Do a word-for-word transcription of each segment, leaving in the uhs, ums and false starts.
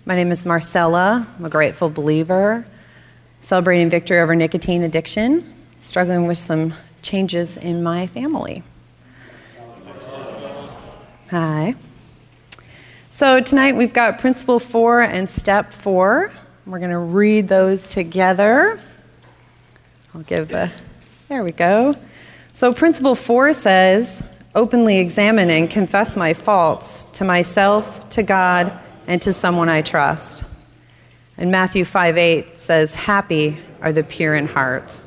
My name is Marcella. I'm a grateful believer, celebrating victory over nicotine addiction, struggling with some changes in my family. Hi. So tonight we've got Principle four and Step four. We're going to read those together. I'll give a, there we go. So Principle four says, openly examine and confess my faults to myself, to God, and to someone I trust. And Matthew five eight says, happy are the pure in heart.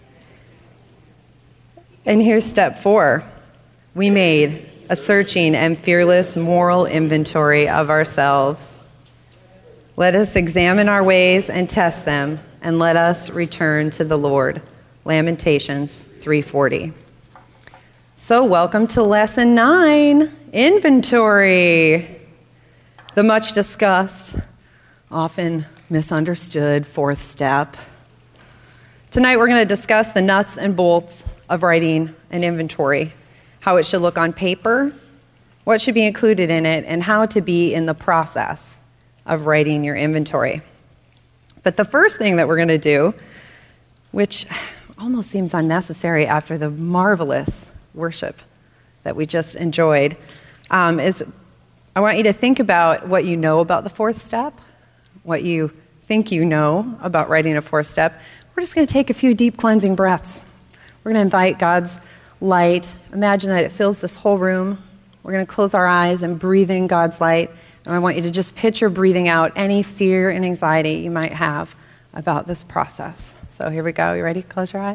And here's step four. We made a searching and fearless moral inventory of ourselves. Let us examine our ways and test them, and let us return to the Lord. Lamentations three forty. So welcome to lesson nine, inventory. The much discussed, often misunderstood fourth step. Tonight we're going to discuss the nuts and bolts of writing an inventory, how it should look on paper, what should be included in it, and how to be in the process of writing your inventory. But the first thing that we're going to do, which almost seems unnecessary after the marvelous worship that we just enjoyed, um, is I want you to think about what you know about the fourth step, what you think you know about writing a fourth step. We're just going to take a few deep cleansing breaths. We're going to invite God's light. Imagine that it fills this whole room. We're going to close our eyes and breathe in God's light. And I want you to just picture breathing out any fear and anxiety you might have about this process. So here we go. You ready? Close your eyes.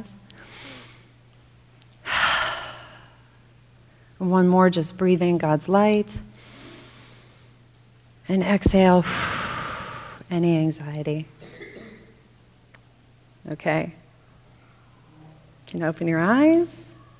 And one more, just breathe in God's light. And exhale any anxiety. Okay. You can open your eyes.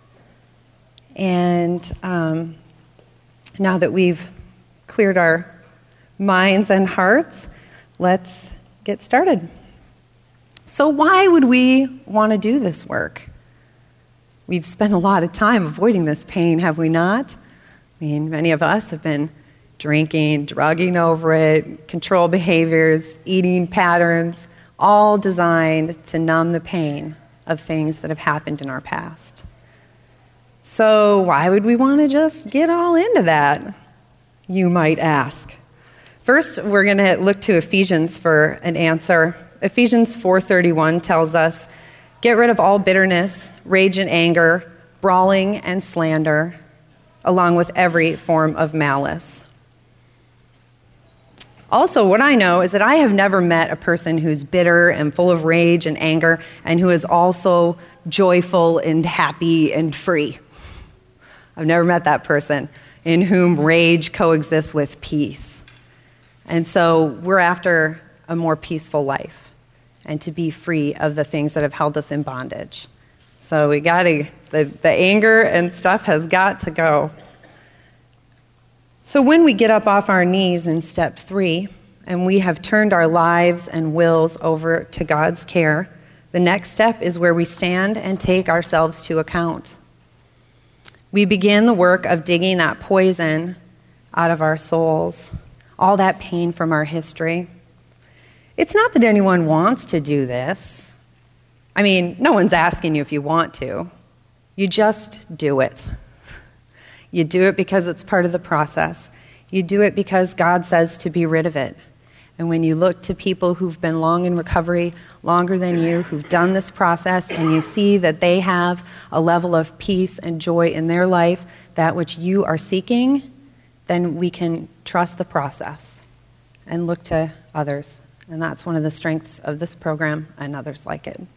And um, now that we've cleared our minds and hearts, let's get started. So why would we want to do this work? We've spent a lot of time avoiding this pain, have we not? I mean, many of us have been drinking, drugging over it, control behaviors, eating patterns, all designed to numb the pain of things that have happened in our past. So why would we want to just get all into that, you might ask? First, we're going to look to Ephesians for an answer. Ephesians four thirty-one tells us, get rid of all bitterness, rage and anger, brawling and slander, along with every form of malice. Also, what I know is that I have never met a person who's bitter and full of rage and anger and who is also joyful and happy and free. I've never met that person in whom rage coexists with peace. And so we're after a more peaceful life and to be free of the things that have held us in bondage. So we got to, the, the anger and stuff has got to go. So when we get up off our knees in step three, and we have turned our lives and wills over to God's care, the next step is where we stand and take ourselves to account. We begin the work of digging that poison out of our souls, all that pain from our history. It's not that anyone wants to do this. I mean, no one's asking you if you want to. You just do it. You do it because it's part of the process. You do it because God says to be rid of it. And when you look to people who've been long in recovery, longer than you, who've done this process, and you see that they have a level of peace and joy in their life, that which you are seeking, then we can trust the process and look to others. And that's one of the strengths of this program and others like it.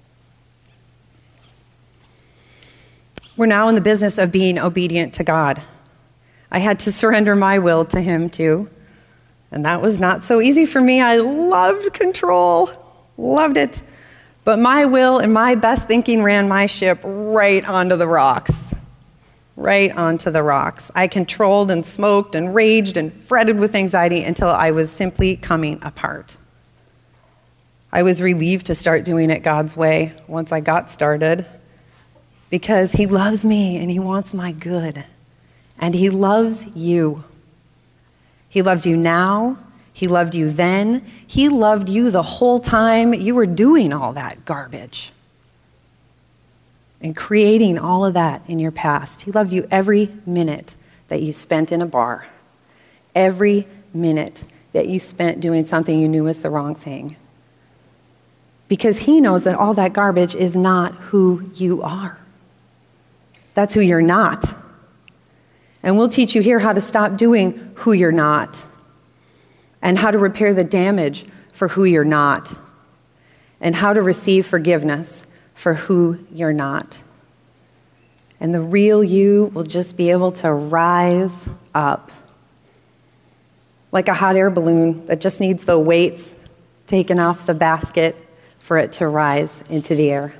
We're now in the business of being obedient to God. I had to surrender my will to Him too. And that was not so easy for me. I loved control, loved it. But my will and my best thinking ran my ship right onto the rocks, right onto the rocks. I controlled and smoked and raged and fretted with anxiety until I was simply coming apart. I was relieved to start doing it God's way once I got started, because He loves me and He wants my good. And He loves you. He loves you now, He loved you then. He loved you the whole time you were doing all that garbage and creating all of that in your past. He loved you every minute that you spent in a bar, every minute that you spent doing something you knew was the wrong thing. Because he knows that all that garbage is not who you are. That's who you're not. And we'll teach you here how to stop doing who you're not, and how to repair the damage for who you're not, and how to receive forgiveness for who you're not. And the real you will just be able to rise up like a hot air balloon that just needs the weights taken off the basket for it to rise into the air.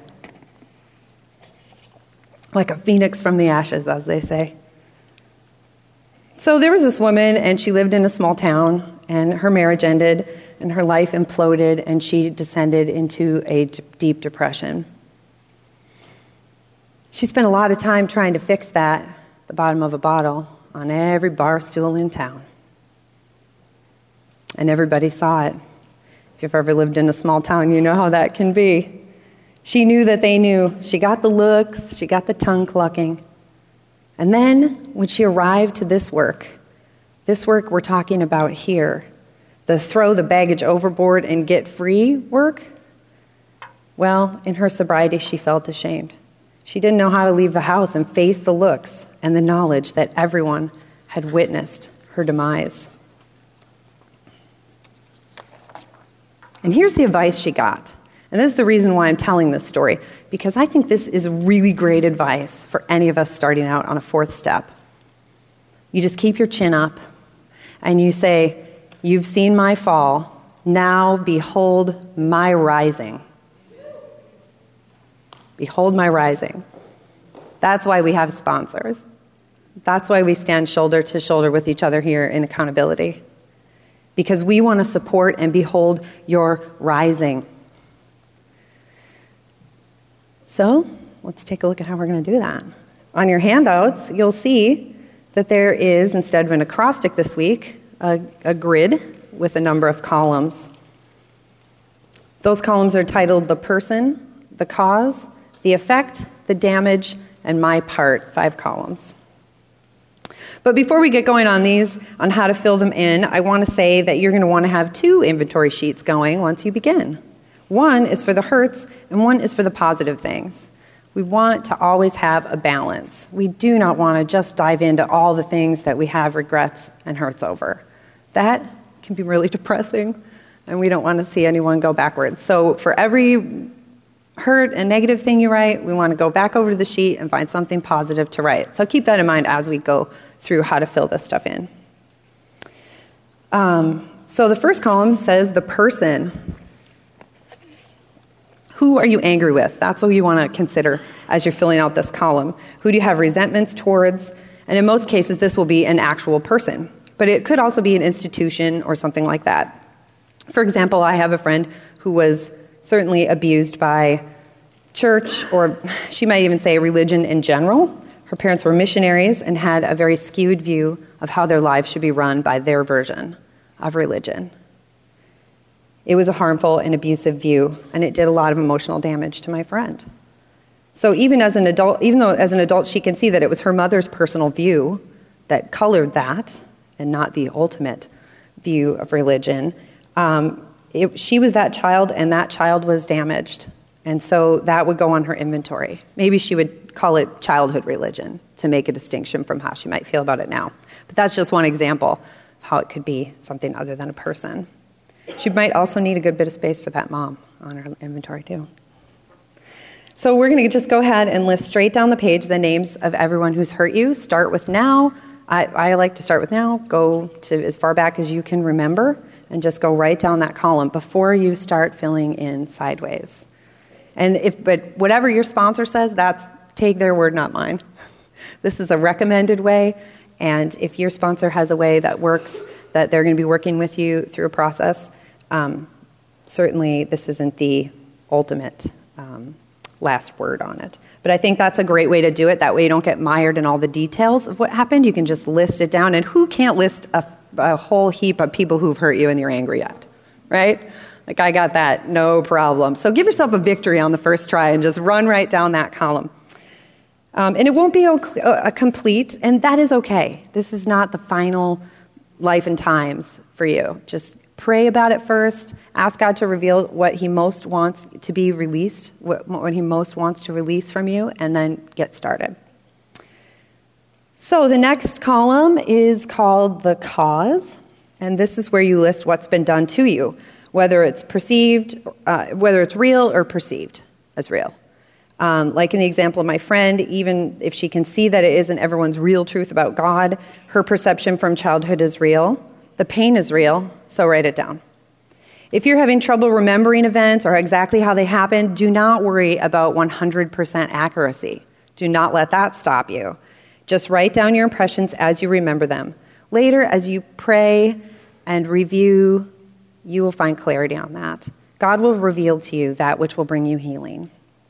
Like a phoenix from the ashes, as they say. So there was this woman, and she lived in a small town, and her marriage ended, and her life imploded, and she descended into a d- deep depression. She spent a lot of time trying to fix that, at the bottom of a bottle, on every bar stool in town. And everybody saw it. If you've ever lived in a small town, you know how that can be. She knew that they knew. She got the looks, she got the tongue clucking. And then, when she arrived to this work, this work we're talking about here, the throw the baggage overboard and get free work, well, in her sobriety, she felt ashamed. She didn't know how to leave the house and face the looks and the knowledge that everyone had witnessed her demise. And here's the advice she got. And this is the reason why I'm telling this story, because I think this is really great advice for any of us starting out on a fourth step. You just keep your chin up, and you say, "You've seen my fall, now behold my rising." Behold my rising. That's why we have sponsors. That's why we stand shoulder to shoulder with each other here in accountability. Because we want to support and behold your rising. So, let's take a look at how we're going to do that. On your handouts, you'll see that there is, instead of an acrostic this week, a, a grid with a number of columns. Those columns are titled the person, the cause, the effect, the damage, and my part, five columns. But before we get going on these, on how to fill them in, I want to say that you're going to want to have two inventory sheets going once you begin. One is for the hurts, and one is for the positive things. We want to always have a balance. We do not want to just dive into all the things that we have regrets and hurts over. That can be really depressing, and we don't want to see anyone go backwards. So for every hurt and negative thing you write, we want to go back over to the sheet and find something positive to write. So keep that in mind as we go through how to fill this stuff in. Um, so the first column says the person. Who are you angry with? That's what you want to consider as you're filling out this column. Who do you have resentments towards? And in most cases, this will be an actual person. But it could also be an institution or something like that. For example, I have a friend who was certainly abused by church, or she might even say religion in general. Her parents were missionaries and had a very skewed view of how their lives should be run by their version of religion. It was a harmful and abusive view, and it did a lot of emotional damage to my friend. So even as an adult, even though as an adult she can see that it was her mother's personal view that colored that, and not the ultimate view of religion, um, it, she was that child, and that child was damaged. And so that would go on her inventory. Maybe she would call it childhood religion to make a distinction from how she might feel about it now. But that's just one example of how it could be something other than a person. She might also need a good bit of space for that mom on her inventory too. So we're going to just go ahead and list straight down the page the names of everyone who's hurt you. Start with now. I, I like to start with now. Go to as far back as you can remember and just go right down that column before you start filling in sideways. And if, but whatever your sponsor says, that's take their word, not mine. This is a recommended way, and if your sponsor has a way that works, that they're going to be working with you through a process, um, certainly this isn't the ultimate um, last word on it. But I think that's a great way to do it. That way you don't get mired in all the details of what happened. You can just list it down, and who can't list a a whole heap of people who've hurt you and you're angry at, right? Like, I got that, no problem. So give yourself a victory on the first try and just run right down that column. Um, and it won't be a, a complete, and that is okay. This is not the final life and times for you. Just pray about it first. Ask God to reveal what he most wants to be released, what, what he most wants to release from you, and then get started. So the next column is called the cause, and this is where you list what's been done to you, whether it's perceived, uh, whether it's real or perceived as real. Um, like in the example of my friend, even if she can see that it isn't everyone's real truth about God, her perception from childhood is real. The pain is real, so write it down. If you're having trouble remembering events or exactly how they happened, do not worry about one hundred percent accuracy. Do not let that stop you. Just write down your impressions as you remember them. Later, as you pray and review, you will find clarity on that. God will reveal to you that which will bring you healing.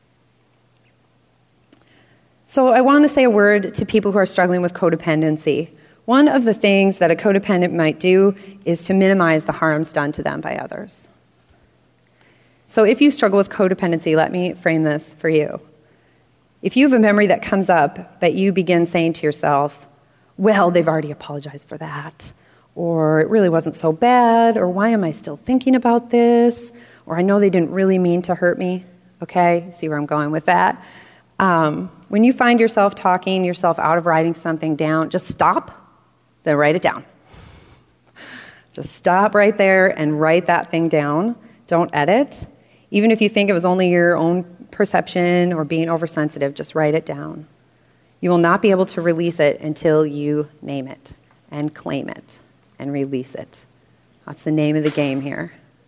So I want to say a word to people who are struggling with codependency. One of the things that a codependent might do is to minimize the harms done to them by others. So if you struggle with codependency, let me frame this for you. If you have a memory that comes up, but you begin saying to yourself, well, they've already apologized for that, or it really wasn't so bad, or why am I still thinking about this, or I know they didn't really mean to hurt me, okay? See where I'm going with that? Um, when you find yourself talking yourself out of writing something down, just stop, then write it down. Just stop right there and write that thing down. Don't edit. Even if you think it was only your own perception or being oversensitive, just write it down. You will not be able to release it until you name it and claim it and release it. That's the name of the game here.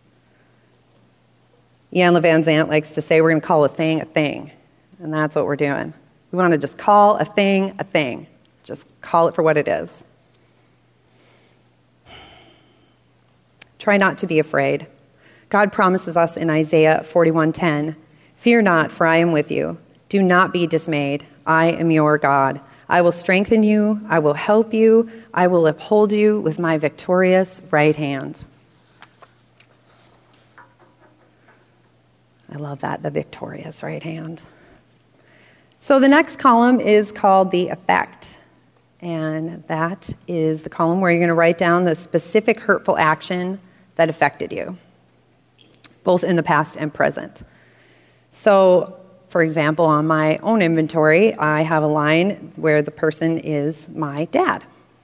Ian Van Zandt likes to say we're going to call a thing a thing. And that's what we're doing. We want to just call a thing a thing. Just call it for what it is. Try not to be afraid. God promises us in Isaiah forty-one ten, "Fear not, for I am with you. Do not be dismayed. I am your God. I will strengthen you. I will help you. I will uphold you with my victorious right hand." I love that, the victorious right hand. So the next column is called the effect. And that is the column where you're going to write down the specific hurtful action that affected you, both in the past and present. So, for example, on my own inventory, I have a line where the person is my dad.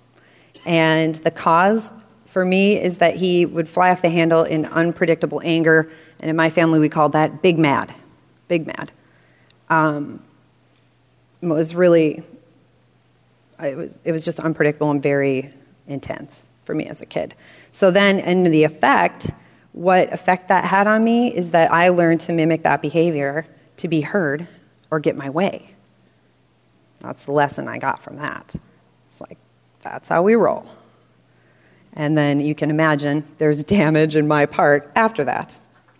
And the cause for me is that he would fly off the handle in unpredictable anger. And in my family, we called that big mad. Big mad. Um, it was really, it was, it was just unpredictable and very intense for me as a kid. So then, in the effect, what effect that had on me is that I learned to mimic that behavior to be heard or get my way. That's the lesson I got from that. It's like, that's how we roll. And then you can imagine there's damage in my part after that.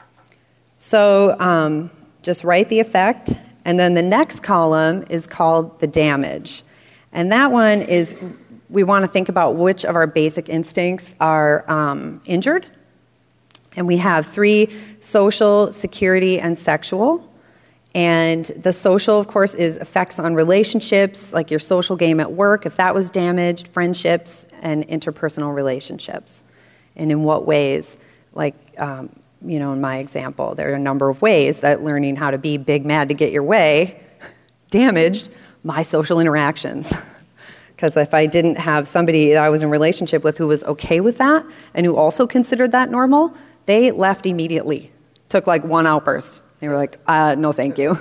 So um, just write the effect, and then the next column is called the damage. And that one is, we want to think about which of our basic instincts are um, injured. And we have three: social, security, and sexual. And the social, of course, is effects on relationships, like your social game at work, if that was damaged, friendships, and interpersonal relationships. And in what ways? Like, um, you know, in my example, there are a number of ways that learning how to be big mad to get your way damaged my social interactions. Because if I didn't have somebody that I was in relationship with who was okay with that and who also considered that normal, they left immediately. Took like one outburst. They were like, uh, no, thank you.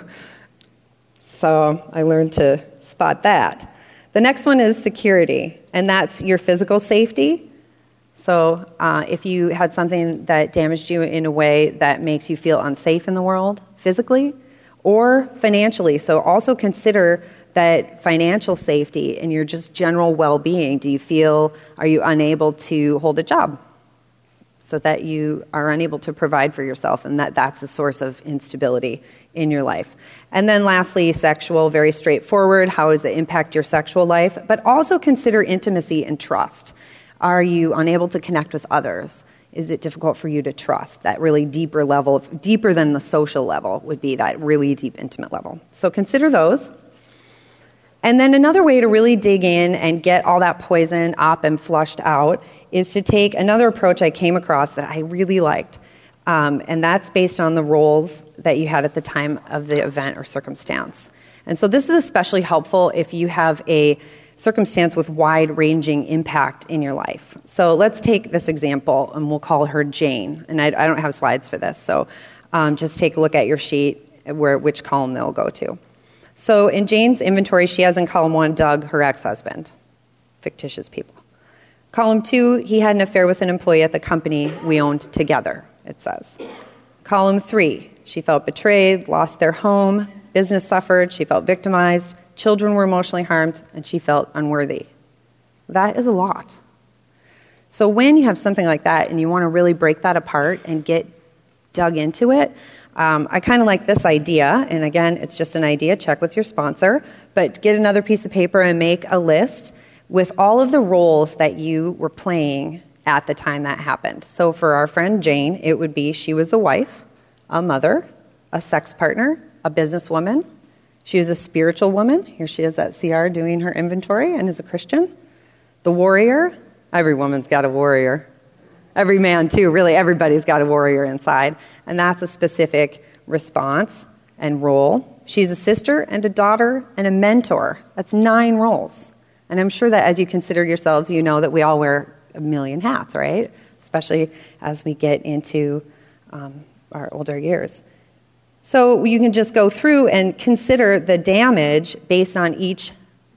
So I learned to spot that. The next one is security, and that's your physical safety. So uh, if you had something that damaged you in a way that makes you feel unsafe in the world, physically, or financially. So also consider that financial safety and your just general well-being. Do you feel, are you unable to hold a job? So that you are unable to provide for yourself, and that that's a source of instability in your life. And then lastly, sexual, very straightforward. How does it impact your sexual life? But also consider intimacy and trust. Are you unable to connect with others? Is it difficult for you to trust? That really deeper level, deeper than the social level would be that really deep, intimate level. So consider those. And then another way to really dig in and get all that poison up and flushed out is to take another approach I came across that I really liked. Um, and that's based on the roles that you had at the time of the event or circumstance. And so this is especially helpful if you have a circumstance with wide-ranging impact in your life. So let's take this example, and we'll call her Jane. And I, I don't have slides for this, so um, just take a look at your sheet where which column they'll go to. So in Jane's inventory, she has in column one Doug, her ex-husband, fictitious people. Column two, he had an affair with an employee at the company we owned together, it says. Column three, she felt betrayed, lost their home, business suffered, she felt victimized, children were emotionally harmed, and she felt unworthy. That is a lot. So when you have something like that and you want to really break that apart and get dug into it, um, I kind of like this idea, and again, it's just an idea, check with your sponsor, but get another piece of paper and make a list with all of the roles that you were playing at the time that happened. So for our friend Jane, it would be she was a wife, a mother, a sex partner, a businesswoman. She was a spiritual woman. Here she is at C R doing her inventory and is a Christian. The warrior. Every woman's got a warrior. Every man, too. Really, everybody's got a warrior inside. And that's a specific response and role. She's a sister and a daughter and a mentor. That's nine roles. And I'm sure that as you consider yourselves, you know that we all wear a million hats, right? Especially as we get into um, our older years. So you can just go through and consider the damage based on each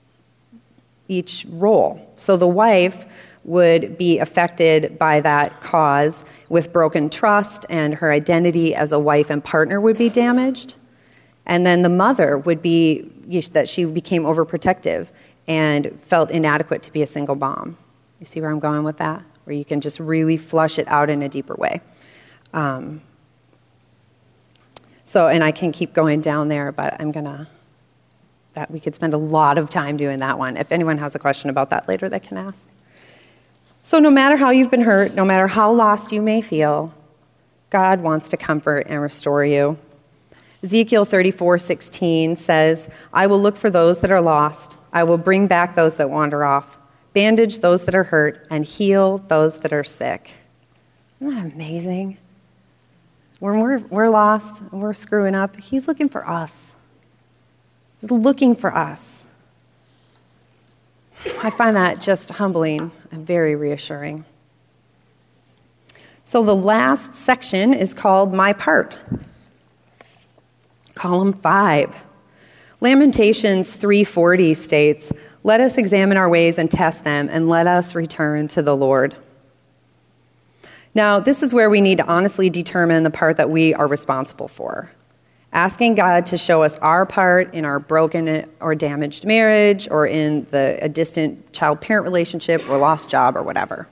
each role. So the wife would be affected by that cause with broken trust, and her identity as a wife and partner would be damaged. And then the mother would be that she became overprotective and felt inadequate to be a single mom. You see where I'm going with that? Where you can just really flush it out in a deeper way. Um, So, and I can keep going down there, but I'm going to, that we could spend a lot of time doing that one. If anyone has a question about that later, they can ask. So no matter how you've been hurt, no matter how lost you may feel, God wants to comfort and restore you. Ezekiel thirty-four sixteen says, I will look for those that are lost. I will bring back those that wander off, bandage those that are hurt, and heal those that are sick. Isn't that amazing? When we're, we're lost and we're screwing up, he's looking for us. He's looking for us. I find that just humbling and very reassuring. So the last section is called My Part. Column five. Lamentations three forty states, let us examine our ways and test them, and let us return to the Lord. Now, this is where we need to honestly determine the part that we are responsible for. Asking God to show us our part in our broken or damaged marriage, or in the a distant child-parent relationship or lost job or whatever.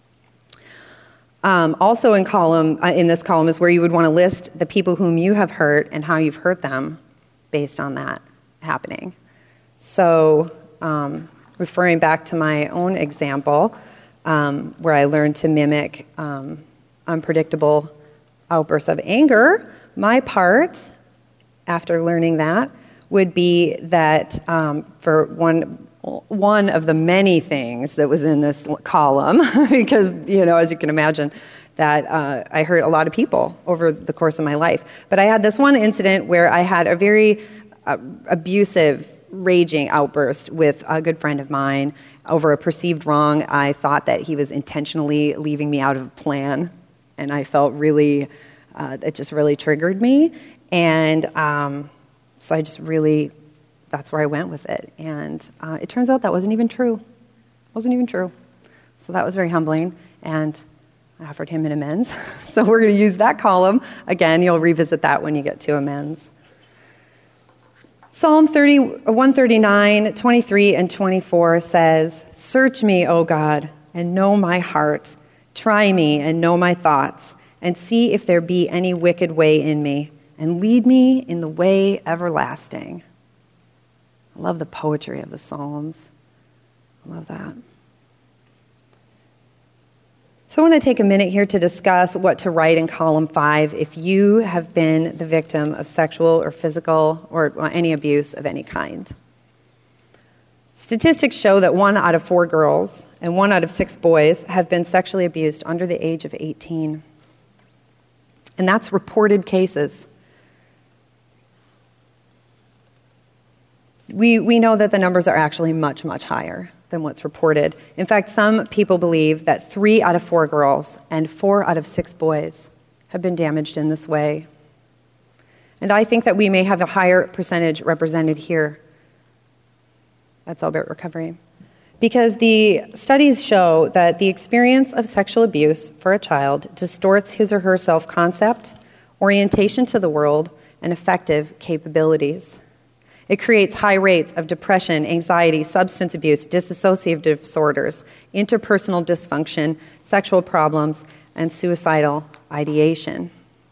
Um, also in column uh, in this column is where you would want to list the people whom you have hurt and how you've hurt them based on that happening. So, um, referring back to my own example, Um, where I learned to mimic um, unpredictable outbursts of anger, my part, after learning that, would be that um, for one one of the many things that was in this column, because, you know, as you can imagine, that uh, I hurt a lot of people over the course of my life. But I had this one incident where I had a very uh, abusive, raging outburst with a good friend of mine over a perceived wrong. I thought that he was intentionally leaving me out of a plan, and I felt really, uh, it just really triggered me, and um, so I just really, that's where I went with it, and uh, it turns out that wasn't even true. It wasn't even true. So that was very humbling, and I offered him an amends. So we're going to use that column. Again, you'll revisit that when you get to amends. Psalm thirty, one thirty-nine, twenty-three, and twenty-four says, search me, O God, and know my heart. Try me and know my thoughts, and see if there be any wicked way in me, and lead me in the way everlasting. I love the poetry of the Psalms. I love that. So I want to take a minute here to discuss what to write in column five if you have been the victim of sexual or physical or any abuse of any kind. Statistics show that one out of four girls and one out of six boys have been sexually abused under the age of eighteen. And that's reported cases. We, we know that the numbers are actually much, much higher than what's reported. In fact, some people believe that three out of four girls and four out of six boys have been damaged in this way. And I think that we may have a higher percentage represented here at Celebrate Recovery. Because the studies show that the experience of sexual abuse for a child distorts his or her self-concept, orientation to the world, and affective capabilities. It creates high rates of depression, anxiety, substance abuse, dissociative disorders, interpersonal dysfunction, sexual problems, and suicidal ideation.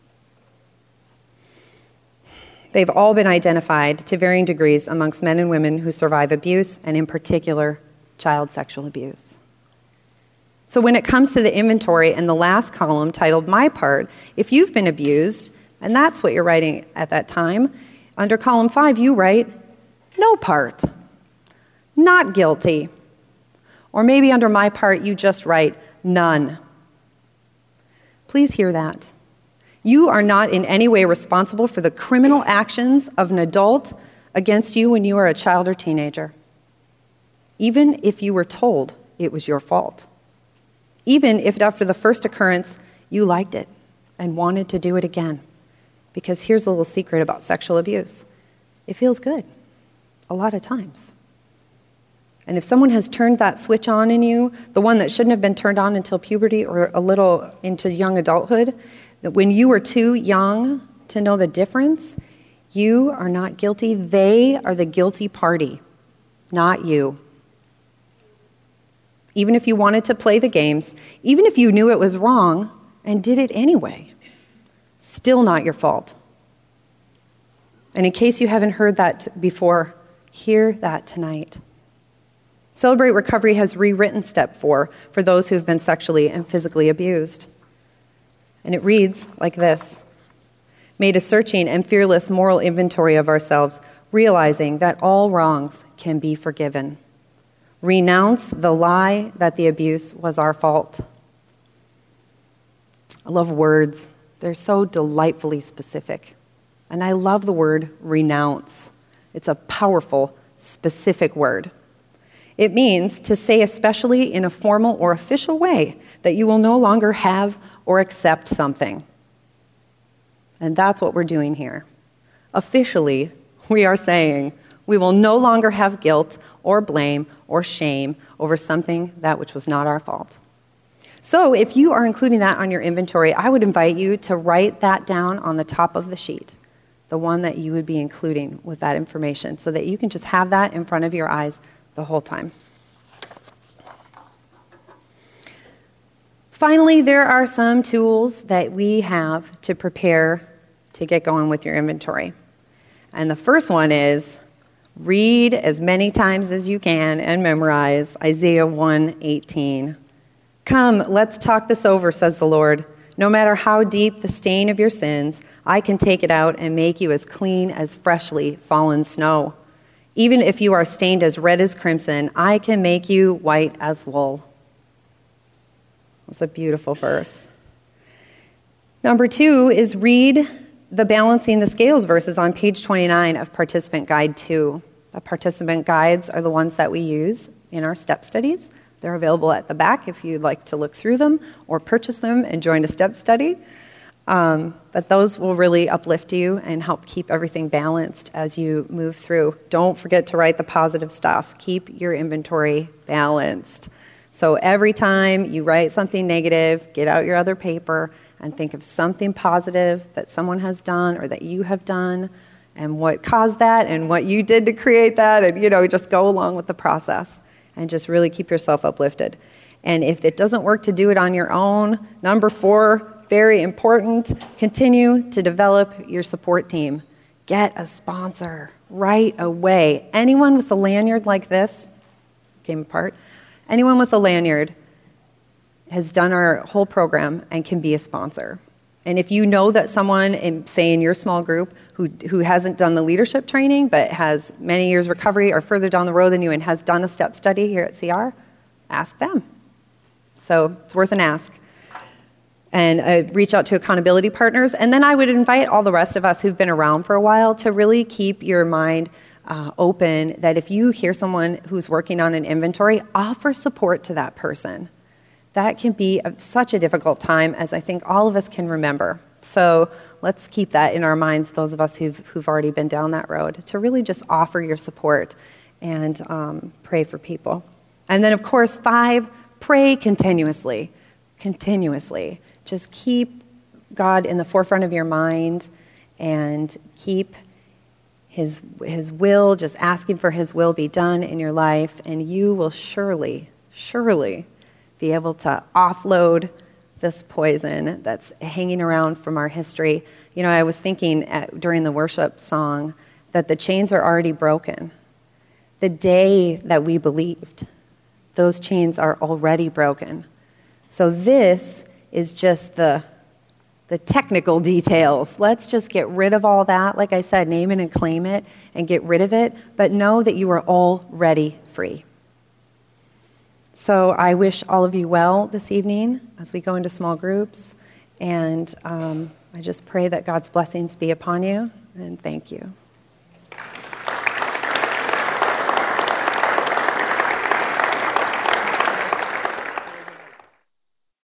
They've all been identified to varying degrees amongst men and women who survive abuse, and in particular, child sexual abuse. So when it comes to the inventory in the last column titled My Part, if you've been abused, and that's what you're writing at that time, under column five, you write, no part, not guilty. Or maybe under my part, you just write, none. Please hear that. You are not in any way responsible for the criminal actions of an adult against you when you were a child or teenager, even if you were told it was your fault. Even if after the first occurrence, you liked it and wanted to do it again. Because here's a little secret about sexual abuse. It feels good, a lot of times. And if someone has turned that switch on in you, the one that shouldn't have been turned on until puberty or a little into young adulthood, that when you were too young to know the difference, you are not guilty. They are the guilty party, not you. Even if you wanted to play the games, even if you knew it was wrong and did it anyway, still not your fault. And in case you haven't heard that before, hear that tonight. Celebrate Recovery has rewritten step four for those who have been sexually and physically abused. And it reads like this: made a searching and fearless moral inventory of ourselves, realizing that all wrongs can be forgiven. Renounce the lie that the abuse was our fault. I love words. They're so delightfully specific. And I love the word renounce. It's a powerful, specific word. It means to say, especially in a formal or official way, that you will no longer have or accept something. And that's what we're doing here. Officially, we are saying we will no longer have guilt or blame or shame over something that which was not our fault. So if you are including that on your inventory, I would invite you to write that down on the top of the sheet, the one that you would be including with that information, so that you can just have that in front of your eyes the whole time. Finally, there are some tools that we have to prepare to get going with your inventory. And the first one is read as many times as you can and memorize Isaiah one eighteen. Come, let's talk this over, says the Lord. No matter how deep the stain of your sins, I can take it out and make you as clean as freshly fallen snow. Even if you are stained as red as crimson, I can make you white as wool. That's a beautiful verse. Number two is read the Balancing the Scales verses on page twenty-nine of Participant Guide two. The participant guides are the ones that we use in our step studies. They're available at the back if you'd like to look through them or purchase them and join a step study. Um, but those will really uplift you and help keep everything balanced as you move through. Don't forget to write the positive stuff. Keep your inventory balanced. So every time you write something negative, get out your other paper and think of something positive that someone has done or that you have done and what caused that and what you did to create that, and, you know, just go along with the process and just really keep yourself uplifted. And if it doesn't work to do it on your own, number four, very important, continue to develop your support team. Get a sponsor right away. Anyone with a lanyard like this, came apart, anyone with a lanyard has done our whole program and can be a sponsor. And if you know that someone, in, say in your small group, who who hasn't done the leadership training but has many years recovery or further down the road than you and has done a step study here at C R, ask them. So it's worth an ask. And uh, reach out to accountability partners. And then I would invite all the rest of us who've been around for a while to really keep your mind uh, open that if you hear someone who's working on an inventory, offer support to that person. That can be a, such a difficult time, as I think all of us can remember. So let's keep that in our minds, those of us who've, who've already been down that road, to really just offer your support and um, pray for people. And then, of course, five, pray continuously. Continuously. Just keep God in the forefront of your mind and keep his, his will, just asking for his will be done in your life, and you will surely, surely be able to offload this poison that's hanging around from our history. You know, I was thinking at, during the worship song that the chains are already broken. The day that we believed, those chains are already broken. So this is just the the technical details. Let's just get rid of all that. Like I said, name it and claim it and get rid of it, but know that you are already free. So I wish all of you well this evening as we go into small groups, and um, I just pray that God's blessings be upon you, and thank you.